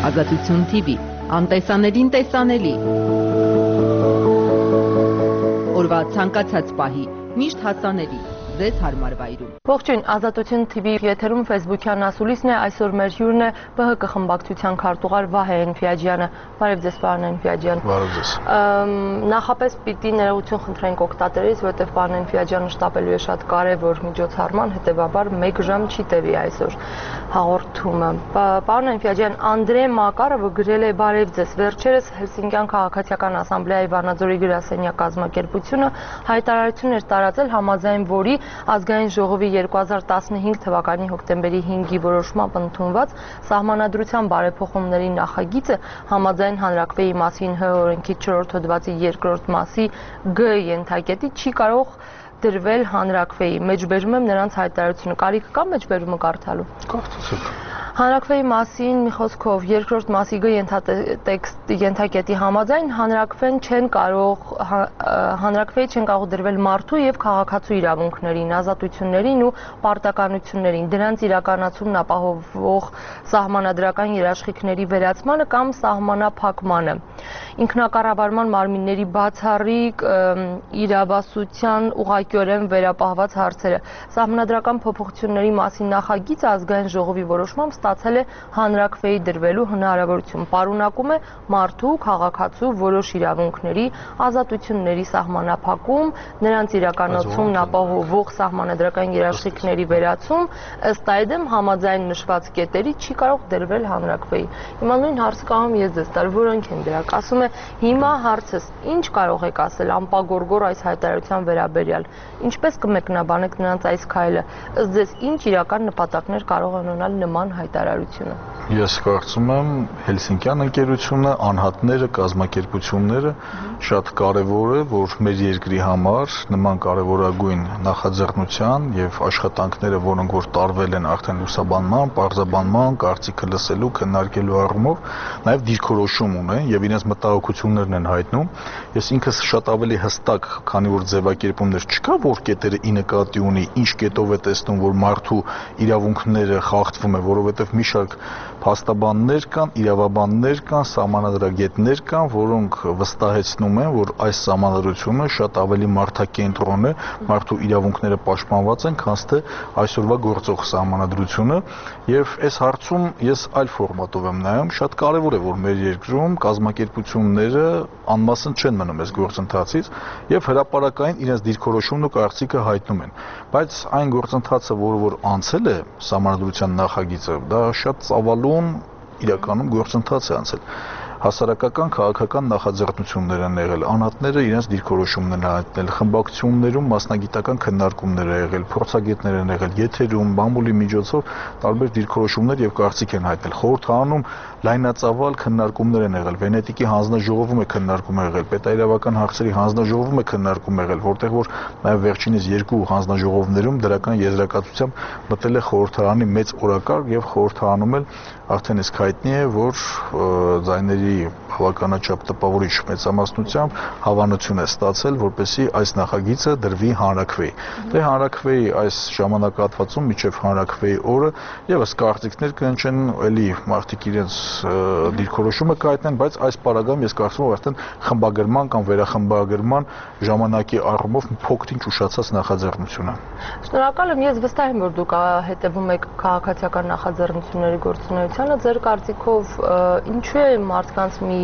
Ազատություն TV, անտեսանելին տեսանելի։ Օրվա ցանկացած պահի, միշտ հասանելի, ձեզ հարմար վայրում։ Ողջույն, Ազատություն TV եթերում Facebook-յան ասուլիսն է, այսօր մեր հյուրն է ԲՀԿ խմբակցության քարտուղար Վահե Էնֆիաջյանը։ Բարև ձեզ, պարոն Էնֆիաջյան։ Բարև ձեզ։ Նախապես պիտի ներողություն խնդրենք օգտատերից, որովհետև պարոն Էնֆիաջյանը շտապելու է շատ կարևոր միջոցառման, հետևաբար 1 ժամ չի տևի այսօր հաղորդումը։ Պարոն Էնֆիաջյան, Անդրե Մակարովը գրել է բարև ձեզ, վերջերս Հելսինկյան քաղաքացիական ասամբլեայի Վանաձորի գրասենյակ կազմակերպությունը հայտարարություն էր տարածել, համաձայն որի Ազգային ժողովի 2015 թվականի հոկտեմբերի 5-ի որոշմամբ ընդունված սահմանադրության բարեփոխումների նախագիծը համաձայն հանրակրվեի մասին ՀՀ օրենքի 4-րդ հոդվածի 2-րդ մասի Գ ենթակետի չի կարող դրվել հանրակրվեի։ Մեջբերում եմ նրանց հայտարարությունը։ Կարիք կա մեջբերումը կարդալու։ Կարծեցեք։ Հանրակրվեի մասին մի խոսքով 2-րդ մասի Գ ենթակետի համաձայն հանրակրվեի չեն կարող դրվել մարդու եւ քաղաքացու իրավունքներին, ազատություններին ու պարտականություններին, դրանց իրականացումն ապահովող սահմանադրական երաշխիքների վերացմանը կամ սահմանափակմանը, ինքնակառավարման մարմինների բացառիկ իրավասության ուղղակիորեն վերապահված հարցերը։ Սահմանադրական փոփոխությունների մասին նախագիծը ազգային ժողովի որոշմամբ ստացել է հանրակրվեի դրվելու հնարավորություն, պարունակում է մարդու, քաղաքացու որոշ իրավունքների, ազատությունների սահմանափակում, նրանց իրականացումն ապահովող սահմանադրական երաշխիքների վերացում, ըստ այդմ համաձայն նշված կետերի չի կարող դրվել հանրակրվեի։ Հիմա նույն հարցը կարող եմ ես ձեզ տալ, որոնք են դրանք։ Ասում է, հիմա հարցս ինչ կարող եք ասել անպագորգոր այս հայտարարության վերաբերյալ, ինչպես կմեկնաբանեք նրանց այս քայլը, ըստ ձեզ ինչ իրական նպատակներ կարող են ունենալ նման հայտարարությունը։ Ես կարծում եմ Հելսինկյան ընկերությունը, անհատները, կազմակերպությունները շատ կարևոր է, որ մեր երկրի համար նման կարևորագույն նախաձեռնության եւ աշխատանքները, որոնք որ տարվել են արդեն լուսաբանման, պարզաբանման, կարծիքը լսելու, քննարկելու առումով, նաեւ դիրքորոշում ունեն եւ իրենց մտահոգություններն են հայտնում։ Ես ինքս շատ ավելի հստակ, քանի որ ձևակերպումներ չկա, որ կետերը ի նկատի ունի, ինչ կետով է տեսնում, որ մարդու իրավունքները խախտվում է, որովհետեւ մի շարք փաստաբաններ կան, իրավաբաններ կան, սահմանադրագետներ կան, որոնք վստահեցնում են, որ այս սահմանադրությունը շատ ավելի մարդակենտրոն է, մարդու իրավունքները պաշտպանված են, քան թե այսօրվա գործող սահմանադրությունը, եւ այս հարցում ես այլ ֆորմատով եմ նայում, շատ կարեւոր է, որ մեր երկրում կազմակերպությունները անմասն չեն մնում այս գործընթացից եւ հրապարակային իրենց դիրքորոշումն ու կարծիքը հայտնում են, բայց այն գործընթացը, որը որ անցել է սահմանադրության նախագիծը, դա շատ ծավալուն իրականում գործընթաց է անցել։ Հասարակական քաղաքական նախաձեռնություններ են եղել, անհատները իրենց դիրքորոշումն են հայտնել, խմբակցություններում մասնագիտական քննարկումներ են եղել, փորձագետներ են եղել, եթերում, բամբուլի միջոցով տարբեր դիրքորոշումներ եւ կարծիք են հայտնել։ Խորհրդարանում լայնածավալ քննարկումներ են եղել, Վենետիկի հանձնաժողովում է քննարկում եղել, պետայրավական հարցերի հանձնաժողովում է քննարկում եղել, որտեղ որ նաեւ վերջինիս 2 հանձնաժողովներում դրական եզրակացությամբ մտել է խորհրդարանի մեծ օրակարգ եւ խորհրդարանում էլ արդեն իսկ հայտնի է, որ ձայների բավականաչափ տպավորիչ մեծամասնությամբ հավանություն է ստացել, որպեսզի այս նախագիծը դրվի հանրակրվեի։ Դե հանրակրվեի այս ժամանակահատվածում միջև հանրակրվեի օրը եւս կարծիքներ կընչեն, էլի մարդիկ իրենց դիրքորոշումը կհայտնեն, բայց այս պարագայում ես կարծում եմ արդեն խմբագրման կամ վերախմբագրման ժամանակի առումով փոքրինչ ուշացած նախաձեռնություն է։ Շնորհակալ եմ, ես վստահ եմ, որ դուք հետևում եք քաղաքացիական նախաձեռնությունների գործունեությանը, ձեր կարծիքով ինչու է մարդկանց մի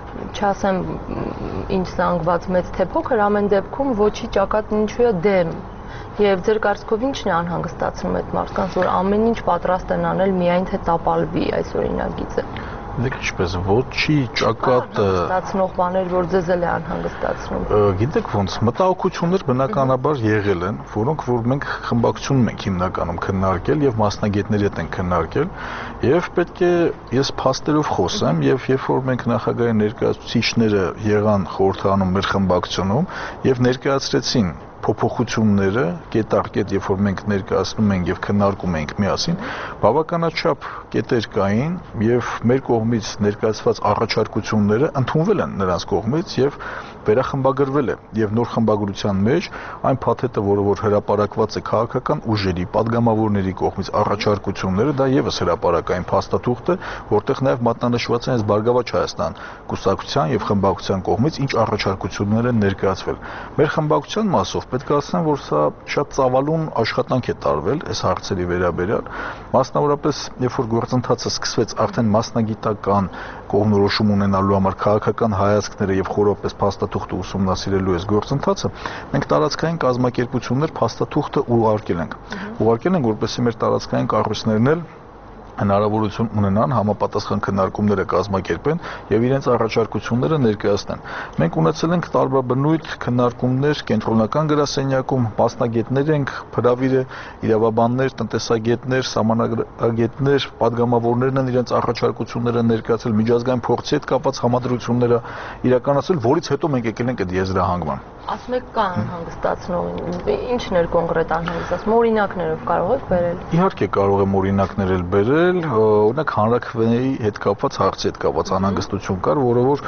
չասեմ ինչ զանգված մեծ թե փոքր, ամեն դեպքում ոչի ճակատն ինչու է դեմ։ Եվ ձեր կարծիքով ինչն է անհանգստացնում այդ մարդկանց, որ ամեն ինչ պատրաստ են անել միայն թե տապալվի այս օրինագիծը։ Դեք ինչպես ոչի ճակատը ստացնող բաներ, որ ձեզ էլ է անհանգստացնում։ Գիտեք ոնց մտահոգություններ բնականաբար եղել են, որոնք որ մենք խմբակցությունում ենք հիմնականում քննարկել եւ մասնագետների հետ ենք քննարկել եւ պետք է ես փաստերով խոսեմ եւ երբ որ մենք նախագահի ներկայացուցիչները եղան խորհրդարանում մեր խմբակցությունում եւ ներկայացրեցին փոփոխությունները կետ առ կետ, երբ որ մենք ներկայացնում ենք եւ քննարկում ենք միասին, բավականաչափ կետեր կային եւ մեր կողմից ներկայացված առաջարկությունները ընդունվել են նրանց կողմից եւ վերախմբագրվել է եւ նոր խմբագրության մեջ այն փաթեթը, որ հրապարակված է քաղաքական ուժերի, падգամավորների կողմից առաջարկությունները, դա եւս հրապարակային փաստաթուղթ է, որտեղ նաեւ մատնանշված են Բարգավաճ Հայաստան կուսակցության եւ խմբակցության կողմից ինչ առաջարկություններ են ներկայացվել։ Մեր խմբակցության մասով պետք է ասեմ, որ սա շատ ծավալուն աշխատանք է տարվել այս հարցերի վերաբերյալ, մասնավորապես երբ որ գործընթացը սկսվեց արդեն մասնագիտական կողմնորոշում ունենալու համար քաղաքական հայացքները եւ խորապես փաստաթուղթը ուսումնասիրելու այս գործընթացը, մենք տարածքային կազմակերպություններ փաստաթուղթը ուղարկել ենք, որպեսզի մեր տարածքային կառույցներն էլ հնարավորություն ունենան համապատասխան քննարկումները կազմակերպեն եւ իրենց առաջարկությունները ներկայացնեն։ Մենք ունեցել ենք տարբերաբնույթ քննարկումներ կենտրոնական գրասենյակում, մասնագետներ ենք, փրավիրը, իրավաբաններ, տնտեսագետներ, սահմանագետներ, падգամավորներն են իրենց առաջարկությունները ներկայացել, միջազգային փորձի հետ կապված համադրությունները իրականացել, որից հետո մենք եկել ենք այդ եզրահանգման։ Ասում եք կա անհանգստացնող, ինչն էր կոնկրետ անհանգստացնում, օրինակներով կարող եք բերել։ Իհարկե կարող եմ օրինակներ էլ բերել, օրինակ հանրաքվեի հետ կապված հարցի հետ կապված անհանգստություն կար, որը որ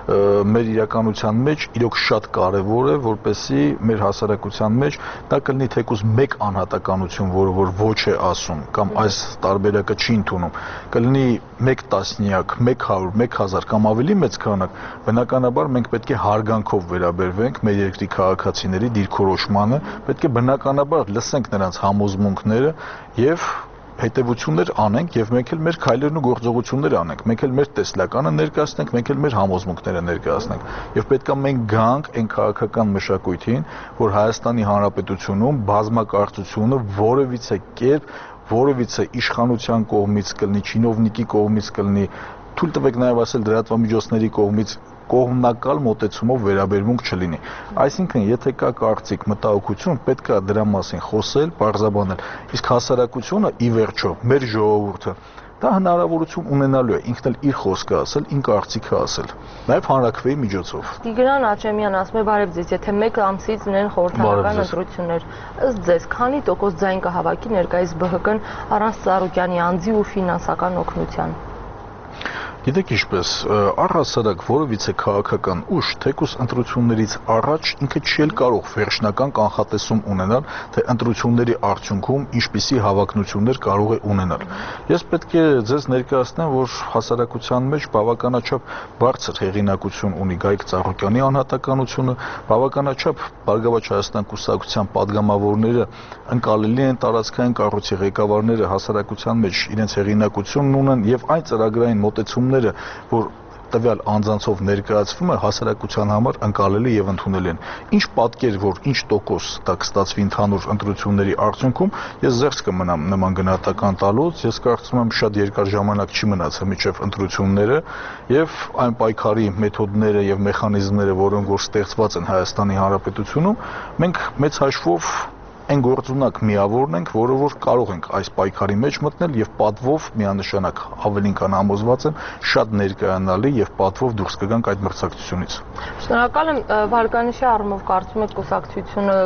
մեր իրականության մեջ իրոք շատ կարևոր է, որպեսզի մեր հասարակության մեջ դա կլինի թեկուզ մեկ անհատականություն, որը որ ոչ է ասում կամ այս տարբերակը չի ընդունում, կլինի 1 տասնյակ, 100, 1000 կամ ավելի մեծ քանակ, բնականաբար մենք պետք է հարգանքով վերաբերվենք մեր երկրի քաղաքացիների դիրքորոշմանը, պետք է բնականաբար լսենք նրանց համոզմունքները եւ հետևություններ անենք եւ մենք էլ մեր քայլերն ու գործողությունները անենք, մենք էլ մեր տեսլականը ներկայացնենք, մենք էլ մեր համոզմունքները ներկայացնենք եւ պետքա մենք գանք այն քաղաքական մշակույթին, որ Հայաստանի Հանրապետությունում բազմակարծությունը որևիցե կերպ, որևիցե իշխանության կողմից կլինի, չինովնիկի կողմից կլինի, թույլ տվեք նաեւ ասել դրատվամիջոցների կողմից կողմնակալ մոտեցումով վերաբերմունք չլինի։ Այսինքն, եթե կա կարծիք, մտահոգություն, պետք է դրա մասին խոսել, պարզաբանել։ Իսկ հասարակությունը ի վերջո, մեր ժողովուրդը, դա հնարավորություն ունենալու է ինքն էլ իր խոսքը ասել, իր կարծիքը ասել, նաև հանրաքվեի միջոցով։ Տիգրան Աչեմյան ասում է բարև ձեզ, եթե 1 ամսից ունեն խորհրդարական ընտրություններ, ըստ ձեզ, քանի տոկոս ձայն կհավաքի ներկայիս ԲՀԿ-ն առանց Ծառուկյանի անձի ու ֆինանսական օգնության։ Գիտեք ինչպես, առհասարակ որևիցե քաղաքական ուժ թեկուզ ընտրություններից առաջ ինքը չի էլ կարող վերջնական կանխատեսում ունենալ, թե ընտրությունների արդյունքում ինչպիսի հավակնություններ կարող է ունենալ։ Ես պետք է ձեզ ներկայացնեմ, որ հասարակության մեջ բավականաչափ բարձր հեղինակություն ունի Գայք Ծառուկյանի անհատականությունը, բավականաչափ Բարգավաճ Հայաստան կուսակցության падգամավորները ընկալելի են տարածքային կառույցի ղեկավարները հասարակության մեջ իրենց հեղինակությունն ունեն եւ այն ծրագրային մոտեցումները, որ տվյալ անձանցով ներկայացվում է հասարակության համար ընկալելի եւ ընդունելի են։ Ինչ պատկեր, որ ինչ տոկոս դա կստացվի ընդհանուր ընտրությունների արդյունքում, ես զերծ կմնամ նման գնահատական տալուց, ես կարծում եմ շատ երկար ժամանակ չի մնացել մինչեւ ընտրությունները եւ այն պայքարի մեթոդները եւ մեխանիզմները, որոնք որ ստեղծված են Հայաստանի Հանրապետությունում, մենք մեծ հաշվով այն գործունակ միավորն ենք, որը որ կարող ենք այս պայքարի մեջ մտնել եւ պատվով միանշանակ ավելին քան համոզված եմ, շատ ներկայանալի եւ պատվով դուրս կգանք այդ մրցակցությունից։ Շնորհակալ եմ, վարկանիշի առումով կարծում եք կուսակցությունը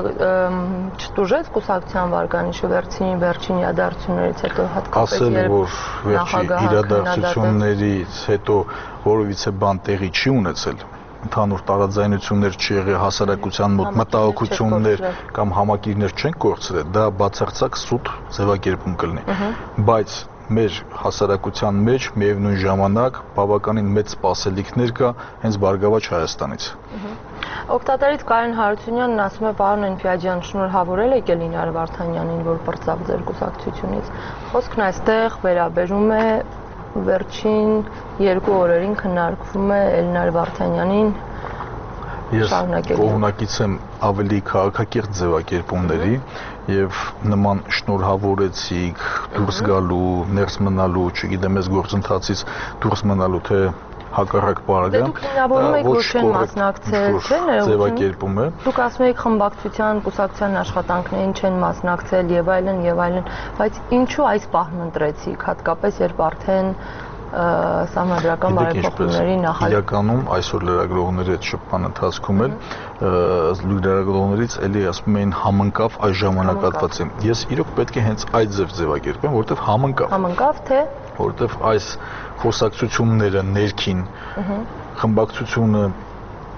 չտուժեց կուսակցության վարկանիշը վերջին իրադարձություններից հետո հատկապես ասել որ վերջի իրադարձություններից հետո որովիցե բան տեղի չի ունեցել, ընդհանուր տարաձայնություններ չի եղել, հասարակության մոտ մտահոգություններ կամ համակիրներ չեն կորցրել, դա բացարձակ սուտ ձևակերպում կլինի, բայց մեր հասարակության մեջ միևնույն ժամանակ բավականին մեծ սպասելիքներ կա հենց Բարգավաճ Հայաստանից։ Օգտատերից Կարեն Հարությունյանն ասում է, պարոն Էնֆիաջյան, շնորհավորել եք Էլինար Վարդանյանին, որ պրծավ ձեր կուսակցությունից։ Խոսքն այստեղ վերաբերում է վերջին 2 օրերին քննարկվում է Էլինար Վարդանյանին շարունակելու։ Ես կողմնակից եմ ավելի քաղաքակիրթ ձևակերպումների եւ նման շնորհավորեցիք դուրս գալու, ներս մնալու, չգիտեմ, այս գործընթացից դուրս մնալու թե հակառակ բառը, դուք հիմնավորում եք, որ չեն մասնակցել, չէ՞, ձևակերպում է։ Դուք ասում եք խմբակցության, կուսակցության աշխատանքներին չեն մասնակցել եւ այլն, բայց ինչու այս պահն ընտրեցիք, հատկապես երբ արդեն սահմանադրական բարեփոխումների նախագծում։ Իրականում այսօր լրագրողների հետ շփման ընթացքում էլ լրագրողներից էլի ասում էին համընկավ այս ժամանակահատվածին։ Ես իրոք պետք է հենց այդ ձևակերպեմ, որովհետև համընկավ թե որովհետև այս խոսակցությունները ներքին խմբակցությունը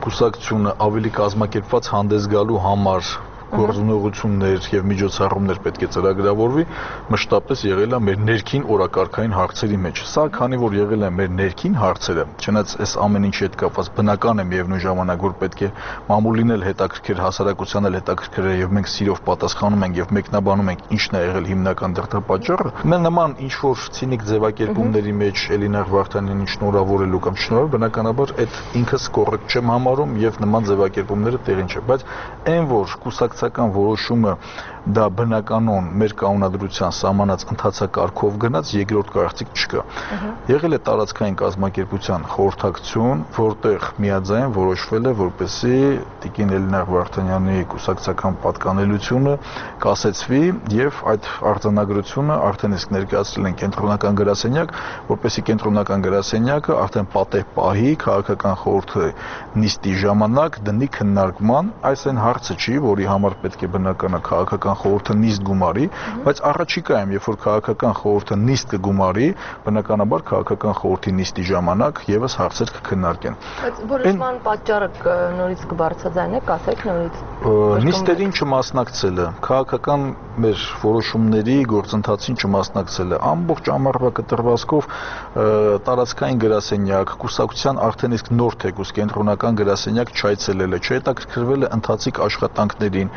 կուսակցությունը ավելի կազմակերպված հանդես գալու համար գործունեություններ եւ միջոցառումներ պետք է ծրագրավորվի, մշտապես եղել է մեր ներքին օրակարգային հարցերի մեջ։ Սա քանի որ եղել է մեր ներքին հարցերը, չնայած այս ամեն ինչի հետ կապված բնական է միևնույն ժամանակ, որ պետք է մամուլին էլ հետաքրքիր, հասարակությանն էլ հետաքրքիր է եւ մենք սիրով պատասխանում ենք եւ մեկնաբանում ենք ինչն է եղել հիմնական դրդապատճառը։ Մենք նման ինչ որ ցինիկ ձևակերպումների մեջ Էլինար Վարդանյանին շնորհավորելու կամ շնորհել, բնականաբար այդ ինքս կոռեկտ չեմ համարում եւ նման ձևակերպումները տեղին չէ, բայց այն որ կուսակցական որոշումը դա բնականon մեր կանոնադրության սահմանած ընթացակարգով գնաց երկրորդ կարծիք չկա։ Եղել է տարածքային կազմակերպության խորհրդակցություն, որտեղ միաձայն որոշվել է, որպեսզի Տիկին Էլինար Վարդանյանի կուսակցական պատկանելությունը կասեցվի եւ այդ արձանագրությունը արդեն իսկ ներկայացրել են կենտրոնական գրասենյակ, որպեսզի կենտրոնական գրասենյակը արդեն պատեհ պահի քաղաքական խորհրդի նիստի ժամանակ դնի քննարկման, այս այն հարցը չի, որի համար պետք է բնականա քաղաքական խորհուրդը նիստ գումարի, բայց առաջիկայում, երբ որ քաղաքական խորհուրդը նիստ կգումարի, բնականաբար քաղաքական խորհրդի նիստի ժամանակ եւս հարցեր կքննարկեն։ Բայց որոշման պատճառը նորից կբարձրաձայնեք, ասեք նորից։ Նիստերին չմասնակցելը, քաղաքական մեր որոշումների գործընթացին չմասնակցելը, ամբողջ ամառվա կտրվածքով տարածքային գրասենյակ, կուսակցության արդեն իսկ նոր թեկուզ կենտրոնական գրասենյակ չայցելելը, չհետաքրքրվել է ընթացիկ աշխատանքներին,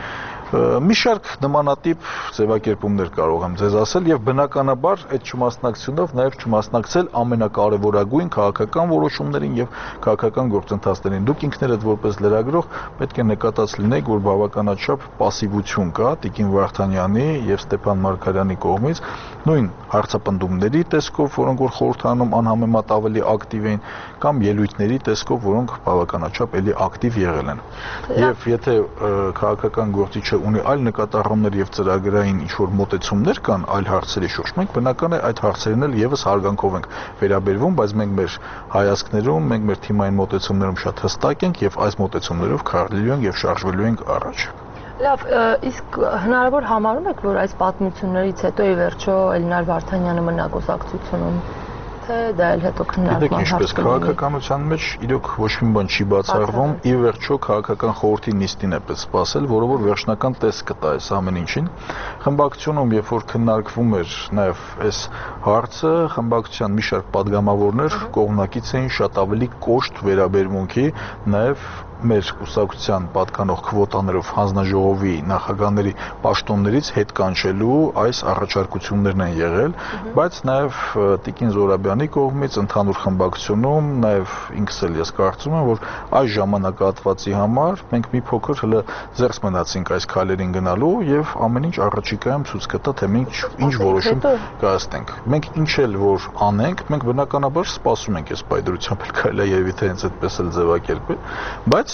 մի շարք նմանատիպ ձևակերպումներ կարող եմ ձեզ ասել եւ բնականաբար այդ չմասնակցությունով նաեւ չմասնակցել ամենակարևորագույն քաղաքական որոշումներին եւ քաղաքական գործընթացներին։ Դուք ինքներդ որպես լրագրող պետք է նկատած լինեք, որ բավականաչափ пассивություն կա Տիկին Վարդանյանի եւ Ստեփան Մարգարյանի կողմից նույն հարցապնդումների տեսքով, որոնք որ խորհրդանում անհամեմատ ավելի ակտիվ էին, կամ ելույթների տեսքով, որոնք բավականաչափ էլի ակտիվ եղել են։ Եվ եթե քաղաքական գործիչը ունի այլ նկատառումներ եւ ծրագրային ինչ-որ մոտեցումներ կան այլ հարցերի շուրջ, մենք բնական է այդ հարցերին էլ եւս հարգանքով ենք վերաբերվում, բայց մենք մեր հայացքներում, մենք մեր թիմային մոտեցումներում շատ հստակ ենք եւ այս մոտեցումներով քայլելու ենք եւ շարժվելու ենք առաջ։ Լավ, իսկ հնարավոր համարում եք, որ այս պատմություններից հետո ի վերջո Էլինար Վարդանյանը մնա կուսակցությունում, թե դա էլ հետո քննարկման հարց կլինի։ Քաղաքականության մեջ իրոք ոչ մի բան չի բացառվում, ի վերջո քաղաքական խորհրդի նիստին է պետք սպասել, որը որ վերջնական տեսք կտա այս ամեն ինչին։ Խմբակցությունում, երբ որ քննարկվում էր նաև այս հարցը, խմբակցության մի շարք падգամավորներ կողմնակից էին շատ ավելի կոշտ վերաբերմունքի նաև մեր կուսակցության պատկանող քվոտաներով հանձնաժողովի նախագահների պաշտոններից հետ կանչելու այս առաջարկություններն են եղել, բայց նաև Տիկին Զոհրաբյանի կողմից ընդհանուր խմբակցությունում նաև ինքս էլ ես կարծում եմ, որ այս ժամանակահատվածի համար մենք մի փոքր հələ զերծ մնացինք այս քայլերին գնալու եւ ամեն ինչ առաջիկայում ցույց կտա, թե մենք ինչ որոշում կայացնենք։ Մենք ինչ էլ որ անենք, մենք բնականաբար սպասում ենք այս պայդրությամբ քայլը եւ եթե հենց այդպես էլ ձևակերպել, բայց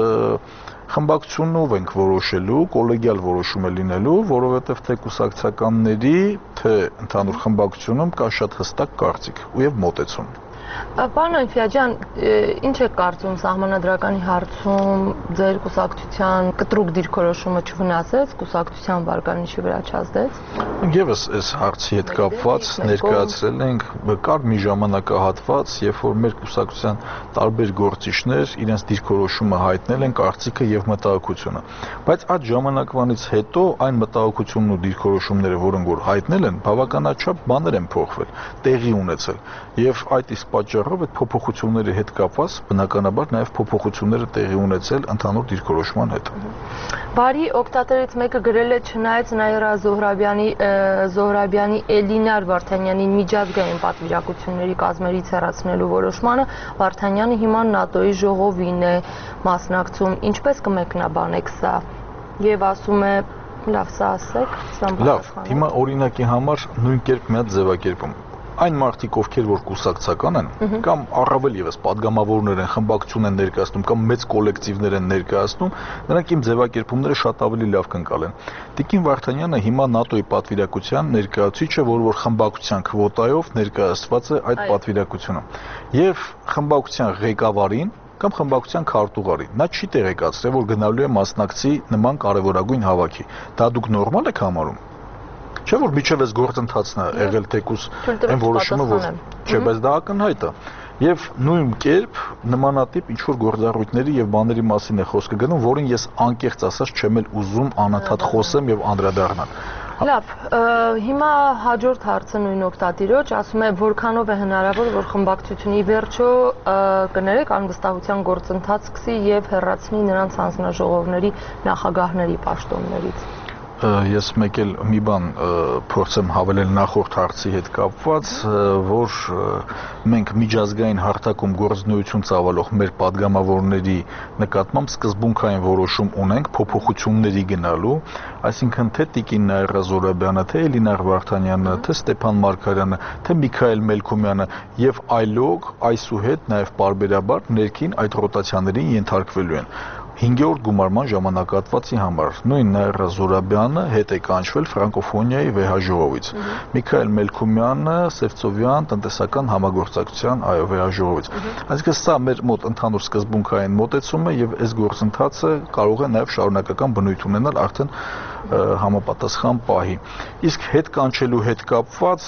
խմբակցությունով ենք որոշելու, կոլեգիալ որոշում է լինելու, որովհետև թե կուսակցականների, թե ընդհանուր խմբակցությունում կա շատ հստակ կարծիք ու եւ մոտեցում։ Պարոն Այնֆիա, ինչ եք կարծում սահմանադրականի հարցում ձեր կուսակցության կտրուկ դիրքորոշումը չվնասեց, կուսակցության վարկանիշի վրա չազդեց։ Եվս այս հարցի հետ կապված ներկայացրել ենք, կար մի ժամանակահատված, երբ որ մեր կուսակցության տարբեր գործիչներ իրենց դիրքորոշումը հայտնել են կարծիքը եւ մտահոգությունը։ Բայց այդ ժամանակվանից հետո այն մտահոգությունն ու դիրքորոշումները, որոնք որ հայտնել են, բավականաչափ բաներ են փոխվել, տեղի ունեցել եւ այդ իսկ պատճառով այդ փոփոխությունների հետ կապված բնականաբար նաև փոփոխությունները տեղի ունեցել ընդհանուր դիրքորոշման հետ։ Բարի օգտատերից մեկը գրել է չնայած Նաիրա Զոհրաբյանի Էլինար Վարդանյանին միջազգային պատվիրակությունների կազմերից հեռացնելու որոշմանը, Վարդանյանը հիմա ՆԱՏՕ-ի ժողովին է մասնակցում, ինչպես կմեկնաբանեք սա։ Եվ ասում է, լավ, սա ասեք, սրան լավ, հիմա օրինակի համար նույն կերպ մի հատ ձևակերպում։ Այն մարդիկ, ովքեր որ կուսակցական են, կամ առավել եւս падգամավորներ են, խմբակցություն են ներկայացնում, կամ մեծ կոլեկտիվներ են ներկայացնում, նրանք իմ ձևակերպումները շատ ավելի լավ կընկալեն։ Տիկին Վարդանյանը հիմա ՆԱՏՕ-ի պատվիրակության ներկայացուցիչ է, որ խմբակցության քվոտայով ներկայացված է այդ պատվիրակությունը։ Եվ խմբակցության ղեկավարին կամ խմբակցության քարտուղարին նա չի տեղեկացրել, որ գնալու է մասնակցի նման կարևորագույն հավաքի։ Դա դուք նորմալ եք համարում։ Չէ՞ որ միջև այս գործընթացն է եղել թեկուս այն որոշումը, որ չէ, բայց դա ակնհայտ է։ Եվ նույն կերպ նմանատիպ ինչ-որ գործառույթների եւ բաների մասին է խոսքը գնում, որին ես անկեղծ ասած չեմ էլ ուզում անընդհատ խոսեմ եւ անդրադառնալ։ Լավ, հիմա հաջորդ հարցը նույն օգտատիրոջ ասում է, որքանով է հնարավոր, որ խմբակցությունի վերջո կներեք անվստահության գործընթաց սկսի եւ հեռացնի նրանց հանձնաժողովների նախագահների պաշտոններից։ Ես մեկ էլ մի բան փորձեմ հավելել նախորդ հարցի հետ կապված, որ մենք միջազգային հարթակում գործունեություն ծավալող մեր падգամավորների նկատմամբ սկզբունքային որոշում ունենք փոփոխությունների գնալու, այսինքն թե Տիկին Նաիրա Զոհրաբյանը, թե Էլինար Վարդանյանը, թե Ստեփան Մարգարյանը, թե Միքայել Մելքումյանը եւ այլոք այսուհետ նաեւ պարբերաբար ներքին այդ ռոտացիաներին ենթարկվելու են։ 5-րդ գումարման ժամանակահատվածի համար նույն Նաիրա Զոհրաբյանը հետ է կանչվել ֆրանկոֆոնիայի վեհաժողովից, Միքայել Մելքումյանը Սևծովյան տնտեսական համագործակցության վեհաժողովից։ Այսինքն սա մեր մոտ ընդհանուր սկզբունքային մոտեցում է եւ այս գործընթացը կարող է նաեւ շարունակական բնույթ ունենալ արդեն համապատասխան պահի։ Իսկ հետ կանչելու հետ կապված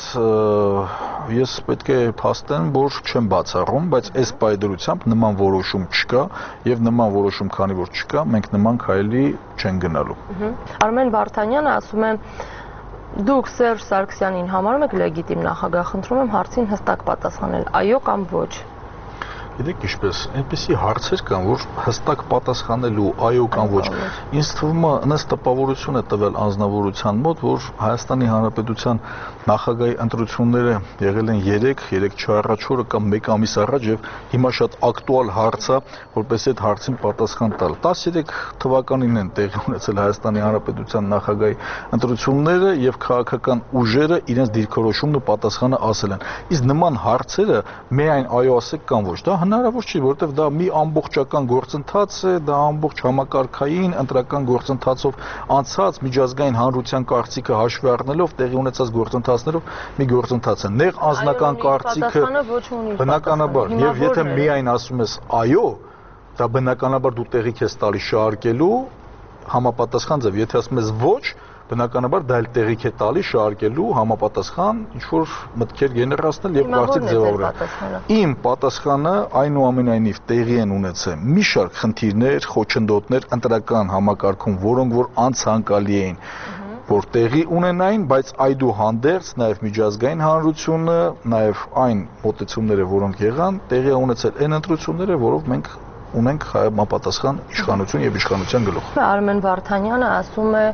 ես պետք է փաստեմ, որ չեմ բացառում, բայց այս պայդրությամբ նման որոշում չկա եւ նման որոշում քանի որ չկա, մենք նման քայլի չեն գնալու։ Արմեն Վարդանյանը ասում է դուք Սերժ Սարգսյանին համարում եք լեգիտիմ նախագահ, խնդրում եմ հարցին հստակ պատասխանել, այո կամ ոչ։ Գիտեք ինչպես, այնպեսի հարցեր կան, որ հստակ պատասխանելու այո կամ ոչ։ Ինձ թվում է ըստ տպավորություն է տվել անձնավորության մոտ, որ Հայաստանի Հանրապետության նախագահի ընտրությունները եղել են 3 առաջ օրը կամ 1 ամիս առաջ եւ հիմա շատ ակտուալ հարց է, որպես այդ հարցին պատասխան տալ։ 13 թվականին են տեղի ունեցել Հայաստանի Հանրապետության նախագահի ընտրությունները եւ քաղաքական ուժերը իրենց դիրքորոշումն ու պատասխանը ասել են։ Իսկ նման հարցերը միայն այո ասեք կամ ոչ, դա հնարավոր չի, որովհետև դա մի ամբողջական գործընթաց է, դա ամբողջ համակարգային ընտրական գործընթացով անցած միջազգային հանրության կարծիքը հաշվի առնելով տեղի ունեցած գործընթացներով մի գործընթաց է։ Նեղ անձնական կարծիքը բնականաբար, եւ եթե միայն ասում ես այո, դա բնականաբար դու տեղիք ես տալի շահարկելու համապատասխան ձև, եթե ասում ես ոչ, բնականաբար դա էլ տեղիք է տալի շահարկելու համապատասխան ինչ-որ մտքեր գեներացնել եւ կարծիք ձևավորել։ Իմ պատասխանը այնուամենայնիվ տեղի են ունեցել մի շարք խնդիրներ, խոչընդոտներ ընտրական համակարգում, որոնք որ անցանկալի էին, որ տեղի ունենային, բայց այդուհանդերձ նաեւ միջազգային հանրությունը, նաեւ այն մոտեցումները, որոնք եղան, տեղի ունեցել այն ընտրությունները, որով մենք ունենք համապատասխան իշխանություն եւ իշխանության գլուխ։ Արմեն Վարդանյանը ասում է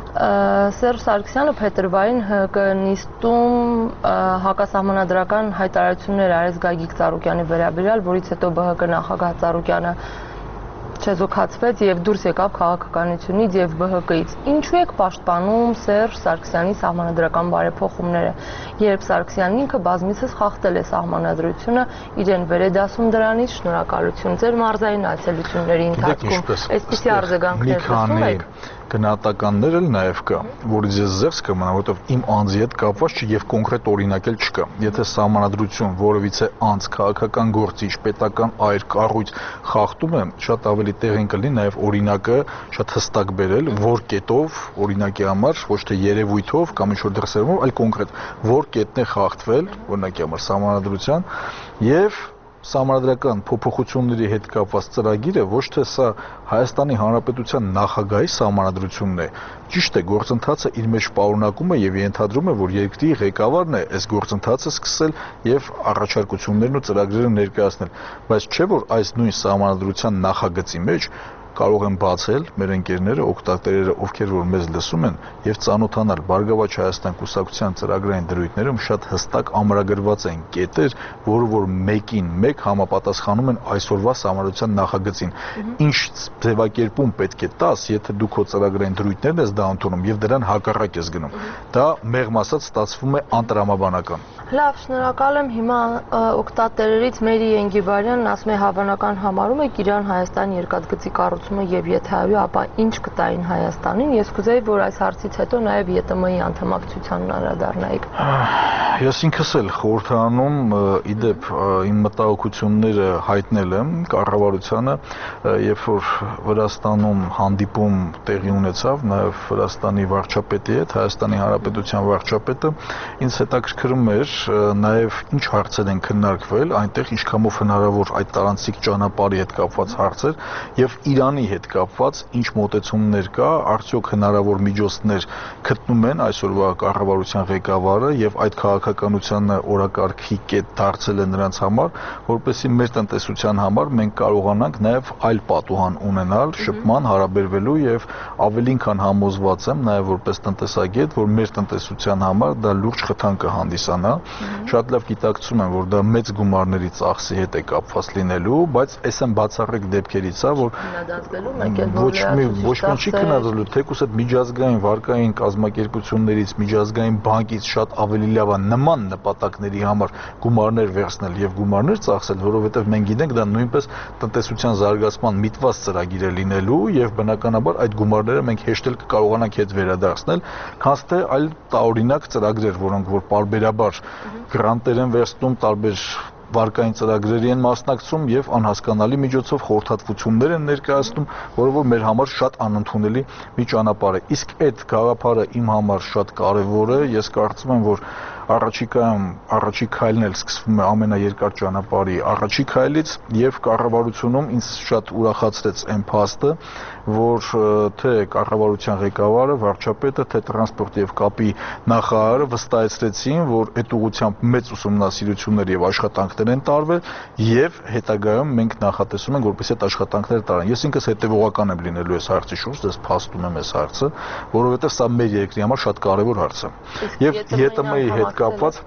Սերժ Սարգսյանը փետրվարին ՀԿ նիստում հակասահմանադրական հայտարարություններ արեց Գագիկ Ծառուկյանի վերաբերյալ, որից հետո ԲՀԿ նախագահ Ծառուկյանը չեզոքացվեց եւ դուրս եկավ քաղաքականությունից եւ ԲՀԿ-ից։ Ինչու եք պաշտպանում Սերժ Սարգսյանի սահմանադրական բարեփոխումները, երբ Սարգսյանն ինքը բազմիցս խախտել է սահմանադրությունը, իրեն վեր է դասում դրանից, շնորհակալություն ձեր մարզային այցելությունների ընթացքում։ Այսպիսի արձագանքներ լսում եք։ Գնահատականներ էլ նաև կա, որից ես զերծ կմնա, որովհետև իմ անձի հետ կապված չի եւ կոնկրետ օրինակ էլ չկա։ Եթե սահմանադրություն որևիցե անձ քաղաքական գործիչ, պետական այր, կառույց խախտում է, շատ ավելի տեղին կլինի նաև օրինակը շատ հստակ բերել, որ կետով, օրինակի համար, ոչ թե երևույթով կամ ինչ-որ դրսևորումով, այլ կոնկրետ որ կետն է խախտվել, օրինակի համար սահմանադրության եւ Սահմանադրական փոփոխությունների հետ կապված ծրագիրը ոչ թե սա Հայաստանի Հանրապետության նախագահի սահմանադրությունն է, ճիշտ է, գործընթացը իր մեջ պարունակում է եւ ենթադրում է, որ երկրի ղեկավարն է այս գործընթացը սկսել եւ առաջարկություններն ու ծրագրերը ներկայացնել, բայց չէ որ այս նույն սահմանադրության նախագծի մեջ կարող են բացել մեր ընկերները, օգտատերերը, ովքեր որ մեզ լսում են եւ ծանոթանալ Բարգավաճ Հայաստան կուսակցության ծրագրային դրույթներում շատ հստակ ամրագրված են կետեր, որը որ մեկին մեկ համապատասխանում են այսօրվա սահմանադրության նախագծին։ Ինչ ձևակերպում պետք է տաս, եթե դու քո ծրագրային դրույթներն ես դա ընդունում եւ դրան հակառակ ես գնում։ Դա մեղմ ասած ստացվում է անտրամաբանական։ Լավ, շնորհակալ եմ։ Հիմա օգտատերերից Մերի Ենգիբարյանն ասում է հավանական համարում եք Իրան-Հայաստան երկաթգծի կառուցումը կառուցումը եւ եթե այո, ապա ինչ կտային Հայաստանին։ Ես կուզեի, որ այս հարցից հետո նաեւ ԵՏՄ-ի անդամակցությանն անդրադառնայիք։ Ես ինքս էլ խորհրդանում իդեպ իմ մտահոգությունները հայտնել եմ կառավարությանը, երբ որ Վրաստանում հանդիպում տեղի ունեցավ նաև Վրաստանի վարչապետի հետ, Հայաստանի Հանրապետության վարչապետը, ինձ հետաքրքրում էր նաև ինչ հարցեր են քննարկվել այնտեղ, ինչքանով հնարավոր այդ տարանցիկ ճանապարհի հետ կապված հարցեր եւ Իրանի հետ կապված ինչ մոտեցումներ կա, արդյոք հնարավոր միջոցներ գտնում են այսօրվա կառավարության ղեկավարը եւ այդ քաղաքականությանը օրակարգի կետ դարձել է նրանց համար, որպեսզի մեր տնտեսության համար մենք կարողանանք նաեւ այլ պատուհան ունենալ շփման հարաբերվելու եւ ավելին քան համոզված եմ նաեւ որպես տնտեսագետ, որ մեր տնտեսության համար դա լուրջ խթան կհանդիսանա։ Շատ լավ գիտակցում եմ, որ դա մեծ գումարների ծախսի հետ է կապված լինելու, բայց այս են բացառիկ դեպքերից է, որ ոչ մի չի քննադատելու, թեկուզ այդ միջազգային վարկային կազմակերպություններից, միջազգային բանկից շատ ավելի լավ է նման նպատակների համար գումարներ վերցնել եւ գումարներ ծախսել, որովհետեւ մենք գիտենք դա նույնպես տնտեսության զարգացման միտված ծրագիր է լինելու եւ բնականաբար այդ գումարները մենք հեշտ էլ կկարողանանք հետ վերադարձնել, քանց թե այլ տարօրինակ ծրագրեր, որոնք որ պարբերաբար գրանտեր են վերցնում, տարբեր վարկային ծրագրերի են մասնակցում եւ անհասկանալի միջոցով խորհրդատվություններ են ներկայացնում, որը որ մեր համար շատ անընդունելի մի ճանապարհ է։ Իսկ այդ գաղափարը իմ համար շատ կարեւոր է, ես կարծում եմ, որ առաջիկայում առաջի քայլն էլ սկսվում է ամենաերկար ճանապարհի առաջի քայլից եւ կառավարությունում ինձ շատ ուրախացրեց այն փաստը, որ թե կառավարության ղեկավարը, վարչապետը, թե տրանսպորտ եւ կապի նախարարը վստահեցրեցին, որ այդ ուղղությամբ մեծ ուսումնասիրություններ եւ աշխատանքներ են տարվել եւ հետագայում մենք նախատեսում ենք, որպես այդ աշխատանքները տարան։ Ես ինքս հետեւողական եմ լինելու այս հարցի շուրջ, դες փաստում եմ այս հարցը, որովհետեւ սա մեր երկրի համար շատ կարեւոր հարց է։ Եվ ԵՏՄ-ի հետ կապված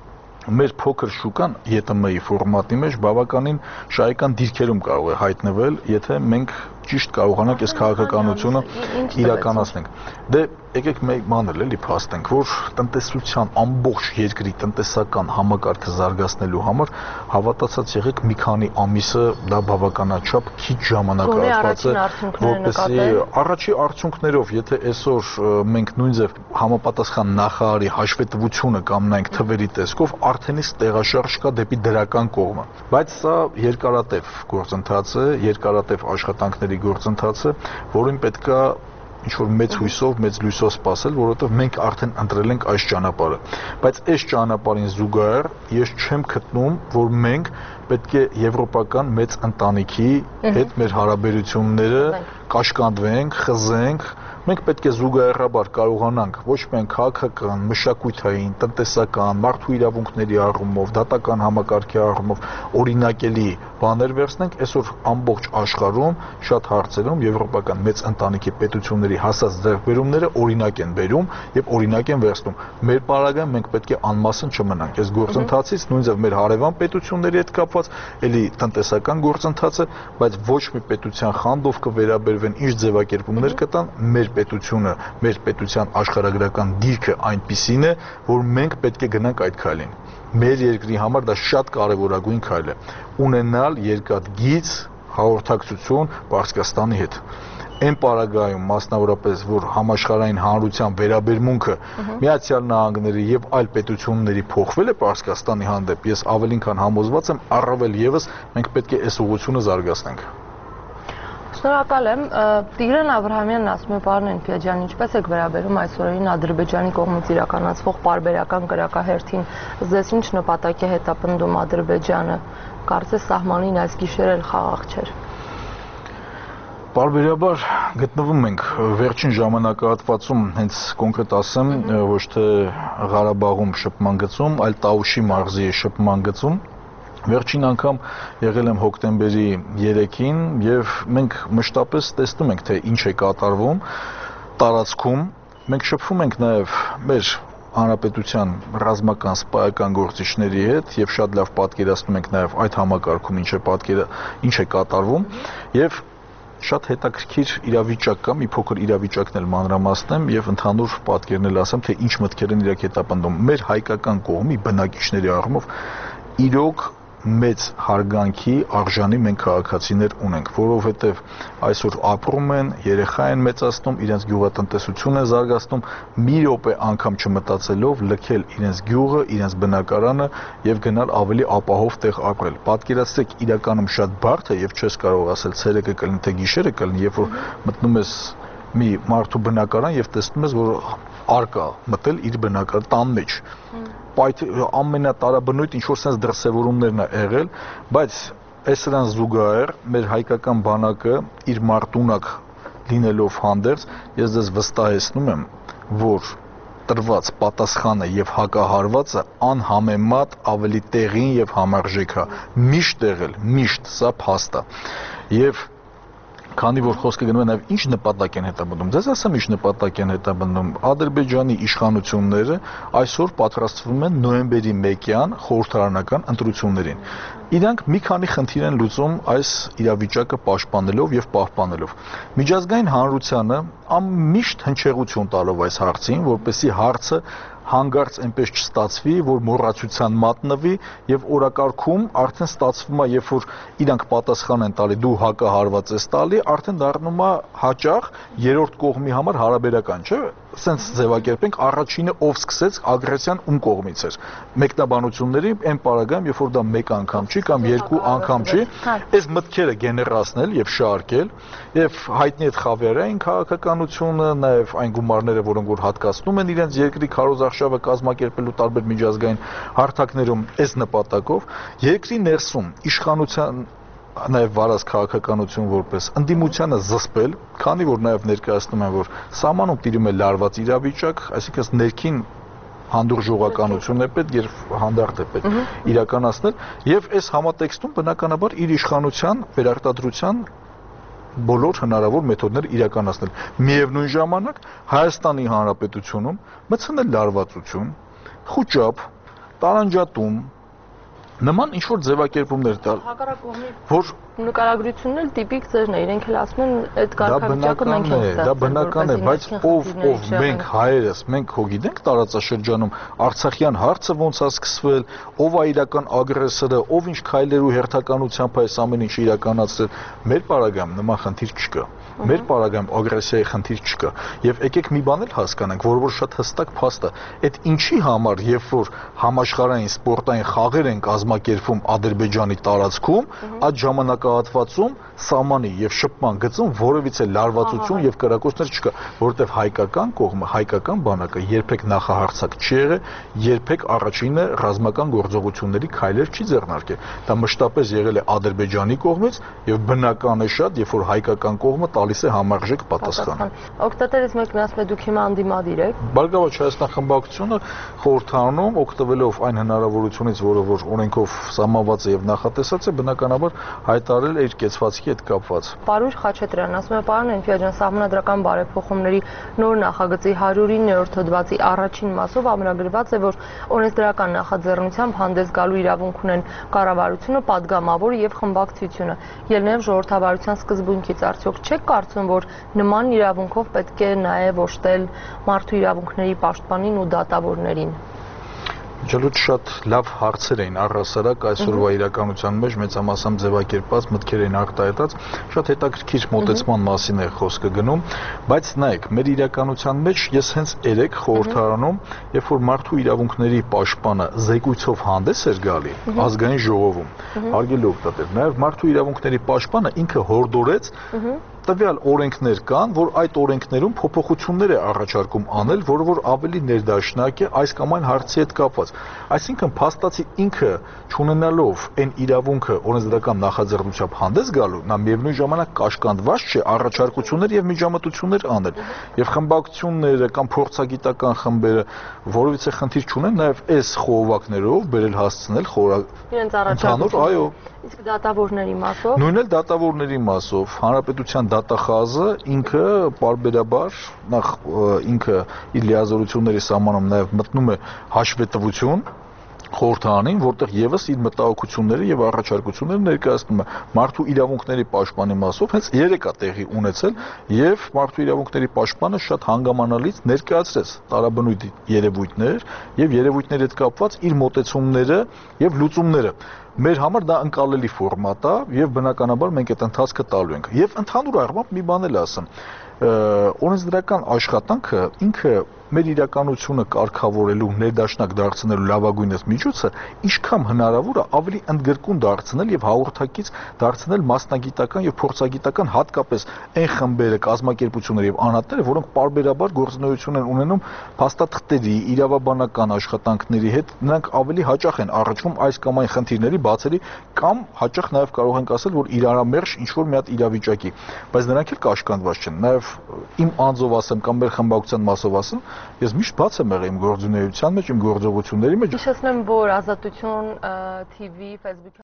մեր փոքր շուկան ԵՏՄ-ի ֆորմատի մեջ բավականին շահեկան դիրքերում կարող է հայտնվել, եթե մենք ճիշտ կարողանանք այս քաղաքականությունը իրականացնենք։ Դե եկեք մեկ բան էլի փաստենք, որ տնտեսության ամբողջ երկրի տնտեսական համակարգը զարգացնելու համար հավատացած եղեք մի քանի ամիսը դա բավականաչափ քիչ ժամանակ արված է, որպեսզի առաջի արդյունքներով, եթե այսօր մենք նույնիսկ համապատասխան նախարարի հաշվետվությունը կամնայինք թվերի տեսքով, արդեն իսկ տեղաշարժ կա դեպի դրական կողմը։ Բայց սա երկարատև գործընթաց է, երկարատև աշխատանքների գործընթաց է, որին պետք է ինչ-որ մեծ հույսով, մեծ լույսով սպասել, որովհետև մենք արդեն ընտրել ենք այս ճանապարհը։ Բայց այս ճանապարհին զուգահեռ ես չեմ գտնում, որ մենք պետք է եվրոպական մեծ ընտանիքի հետ մեր հարաբերությունները կաշկանդվենք, խզենք։ Մենք պետք է զուգահեռաբար կարողանանք ոչ միայն քաղաքական, մշակութային, տնտեսական, մարդու իրավունքների առումով, դատական համակարգի առումով օրինակելի բաներ վերցնենք, այսօր ամբողջ աշխարհում շատ հարցերում եվրոպական մեծ ընտանիքի պետությունների հասած ձեռքբերումները օրինակ են բերում եւ օրինակ են վերցնում։ Մեր պարագայում մենք պետք է անմասն չմնանք։ Այս գործընթացից նույնիսկ մեր հարևան պետությունների հետ կապված էլի տնտեսական գործընթաց է, բայց ոչ մի պետության խանդով կվերաբերվեն ինչ ձևակերպումներ կտան մեր պետությունը, մեր պետության աշխարհագրական դիրքը այնպիսին է, որ մենք պետք է գնանք այդ քայլին։ Մեր երկրի համար դա շատ կարևորագույն քայլ է։ Ունենալ երկաթգիծ հաղորդակցություն Պարսկաստանի հետ։ Այն պարագայում մասնավորապես, որ համաշխարհային հանրության վերաբերմունքը Միացյալ Նահանգների եւ այլ պետությունների փոխվել է Պարսկաստանի հանդեպ, ես ավելին քան համոզված եմ, առավել եւս մենք պետք է այս ուղղությունը զարգացնենք։ Շնորհակալ եմ։ Տիգրան Աբրահամյանն ասում է, պարոն Էնֆիաջյան, ինչպես եք վերաբերում այսօրին Ադրբեջանի կողմից իրականացվող պարբերական կրակահերթին, ձեզ ինչ նպատակ է հետապնդում Ադրբեջանը, կարծես սահմանին այս գիշեր էլ խաղաղ չէր։ Պարբերաբար գտնվում ենք վերջին ժամանակահատվածում, հենց կոնկրետ ասեմ, ոչ թե Ղարաբաղում շփման գծում, այլ Տաուշի մարզի շփման գծում։ Վերջին անգամ եղել եմ հոկտեմբերի 3-ին եւ մենք մշտապես տեսնում ենք, թե ինչ է կատարվում տարածքում։ Մենք շփվում ենք նաեւ մեր հանրապետության ռազմական սպայական գործիչների հետ եւ շատ լավ պատկերացնում ենք նաեւ այդ համակարգում ինչ է կատարվում եւ շատ հետաքրքիր իրավիճակ կա, մի փոքր իրավիճակն էլ մանրամասնեմ եւ ընդհանուր պատկերն էլ ասեմ, թե ինչ մտքեր են իրաք հետապնդում։ Մեր հայկական կողմի բնակիչների առումով իրոք մեծ հարգանքի արժանի մենք քաղաքացիներ ունենք, որովհետև այսօր ապրում են, երեխա են մեծացնում, իրենց գյուղատնտեսությունն են զարգացնում, մի րոպե անգամ չմտածելով լքել իրենց գյուղը, իրենց բնակարանը եւ գնալ ավելի ապահով տեղ ապրել։ Պատկերացրեք, իրականում շատ բարդ է եւ չես կարող ասել ցերեկը կլինի թե գիշերը կլինի, երբ որ մտնում ես մի մարդու բնակարան եւ տեսնում ես, որ արկա մտել իր բնակարան տան մեջ։ Ամենատարաբնույթ ինչ-որ sense դրսևորումներն է եղել, բայց այս սրան զուգահեռ մեր հայկական բանակը իր մարտունակ լինելով հանդերձ, ես ձեզ վստահեցնում եմ, որ տրված պատասխանը եւ հակահարվածը անհամեմատ ավելի տեղին եւ համարժեք է, միշտ եղել, միշտ, սա փաստ է։ Եվ քանի որ խոսքը գնում է նաև ինչ նպատակ են հետապնդում, ձեզ ասեմ ինչ նպատակ են հետապնդում, Ադրբեջանի իշխանությունները այսօր պատրաստվում են նոյեմբերի 1-յան խորհրդարանական ընտրություններին։ Իրանք մի քանի խնդիր են լուծում այս իրավիճակը պաշտպանելով եւ պահպանելով։ Միջազգային հանրությանը միշտ հնչեղություն տալով այս հարցին, որպեսզի հարցը հանգարց այնպես չստացվի, որ մոռացության մատնվի եւ օրակարգում արդեն ստացվում է, երբ որ իրանք պատասխան են տալի, դու հակահարված ես տալի, արդեն դառնում է հաճախ երրորդ կողմի համար հարաբերական, չէ՞։ Սենց ձևակերպենք, առաջինը ով սկսեց ագրեսիան ում կողմից էր։ Մեկնաբանությունների այն պարագայում, երբ որ դա մեկ անգամ չի կամ երկու անգամ չի, այս մտքերը գեներացնել եւ շարքել եւ հայտնի այդ խավիարային քաղաքականությունը, նաեւ այն գումարները, որոնք որ հատկացնում են իրենց երկրի քարոզարշավը կազմակերպելու տարբեր միջազգային հարթակներում այս նպատակով, երկրի ներսում իշխանության նաև վարած քաղաքականություն որպես ընդդիմությանը զսպել, քանի որ նաև ներկայացնում են, որ սահմանում տիրում է լարված իրավիճակ, այսինքն ներքին հանդուրժողականություն է պետք եւ հանդարտ է պետք իրականացնել եւ այս համատեքստում բնականաբար իր իշխանության վերարտադրության բոլոր հնարավոր մեթոդներ իրականացնել։ Միևնույն ժամանակ Հայաստանի Հանրապետությունում մտցնել լարվածություն, խուճապ, տարանջատում, նման ինչ-որ ձևակերպումներ տալ, որ նկարագրությունն էլ տիպիկ ձերն է, իրենք էլ ասում են այդ կարգավիճակը մենք ենք ստեղծել։ Դա բնական է, բայց ով մենք հայերս, մենք հո գիտենք տարածաշրջանում Արցախյան հարցը ոնց է սկսվել, ով է իրական ագրեսորը, ով ինչ քայլեր ու հերթականությամբ այս ամեն ինչը իրականացրել, մեր պարագայում նման խնդիր չկա։ Մեր պարագայում ագրեսիայի խնդիր չկա։ Եւ եկեք մի բան էլ հասկանանք, որ շատ հստակ փաստ է։ Այդ ինչի համար, երբ որ համաշխարհային սպորտային խաղեր են կազմակերպվում Ադրբեջանի տարածքում, այդ ժամանակահատվածում սահմանի եւ շփման գծում որևիցե լարվածություն եւ կրակոցներ չկա, որովհետեւ հայկական կողմը, հայկական բանակը երբեք նախահարցակ չի եղել, երբեք առաջինը ռազմական գործողությունների քայլեր չի ձեռնարկել։ Դա մշտապես եղել է Ադրբեջանի կողմից եւ բնական է շատ, երբ որ հայկական կողմը տալիս է համարժեք պատասխան։ Օգտատերից մեկն ասում է դուք հիմա անդիմադիր եք։ Բարգավաճ Հայաստան խմբակցությունը խորհրդանում օգտվելով այն հնարավորությունից, որը որ օրենքով սահմանված է եւ նախատեսած է, բնականաբար հայտարարել է իր կեցվածքի հետ կապված։ Պարույր Խաչատրյան ասում է, պարոն Էնֆիաջյան, սահմանադրական բարեփոխումների նոր նախագծի 109-րդ հոդվածի առաջին մասով ամրագրված է, որ օրենսդրական նախաձեռնությամբ հանդես գալու իրավունք ունեն կառավարությունը, падգամավորը եւ խմբակցությունը։ Ելնելով ժողովրդավարության սկզբունքից, արդյոք չեք կարծում, որ նման իրավունքով պետք է նաեւ օժտել մարդու իրավունքների պաշտպանին ու դատավորներին։ Ջալուտ շատ լավ հարցեր էին առհասարակ այսօրվա իրականության մեջ մեծամասամբ ձևակերպված մտքեր էին արտահայտած, շատ հետաքրքիր մոտեցման մասին է խոսքը գնում, բայց նայեք, մեր իրականության մեջ ես հենց երեք խորհրդարանում, երբ որ մարդու իրավունքների պաշտպանը զեկույցով հանդես էր գալի ազգային ժողովում, հարգելի օգտատեր, նաև մարդու իրավունքների պաշտպանը ինքը հորդորեց տվյալ օրենքներ կան, որ այդ օրենքներում փոփոխություններ է առաջարկում անել, որը որ ավելի ներդաշնակ է այս կամ այն հարցի հետ կապված։ Այսինքն փաստացի ինքը չունենալով այն իրավունքը օրենսդրական նախաձեռնությամբ հանդես գալու, նա միևնույն ժամանակ կաշկանդված չէ առաջարկություններ եւ միջամտություններ անել։ Եվ խմբակցությունները կամ փորձագիտական խմբերը որովիցե խնդիր չունեն նաեւ այս խողովակներով բերել հասցնել իրենց առաջարկություն։ Այո։ Իսկ դատավորների մասով։ Նույնն էլ դատավորների մասով հանրապետության դատախազը ինքը պարբերաբար նախ ինքը իր լիազորությունների սահմանում նաև մտնում է հաշվետվություն խորհրդանին, որտեղ եւս իր մտահոգությունները եւ առաջարկությունները ներկայացնում է մարդու իրավունքների պաշտպանի մասով, հենց երեք է տեղի ունեցել եւ մարդու իրավունքների պաշտպանը շատ հանգամանալից ներկայացրեց տարաբնույթ երևույթներ եւ երևույթների հետ կապված իր մոտեցումները եւ լուծումները։ Մեր համար դա ընկալելի ֆորմատ է եւ բնականաբար մենք այդ ընթացքը տալու ենք։ Եվ ընդհանուր առմամբ մի բան էլ ասեմ, օրենսդրական աշխատանքը ինքը մեր իրականությունը կարգավորելու, ներդաշնակ դարձնելու լավագույնս միջոցը ինչքան հնարավոր է ավելի ընդգրկուն դարձնել եւ հաղորդակից դարձնել մասնագիտական եւ փորձագիտական հատկապես այն խմբերը, կազմակերպությունները եւ անհատները, որոնք պարբերաբար գործունեություն են ունենում փաստաթղթերի, իրավաբանական աշխատանքների հետ, նրանք ավելի հաճախ են առնչվում այս կամ այն խնդիրների բացերի կամ հաճախ նաեւ կարող ենք ասել, որ իրարամերժ ինչ որ մի հատ իրավիճակի, բայց նրանք էլ կաշկանդված չեն։ Նաեւ իմ անձով ասեմ կամ մեր խմբակցության մասով ասեմ, ես միշտ բաց եմ եղել իմ գործունեության մեջ, իմ գործողությունների մեջ։ Հիշեցնեմ, որ Ազատություն TV Facebook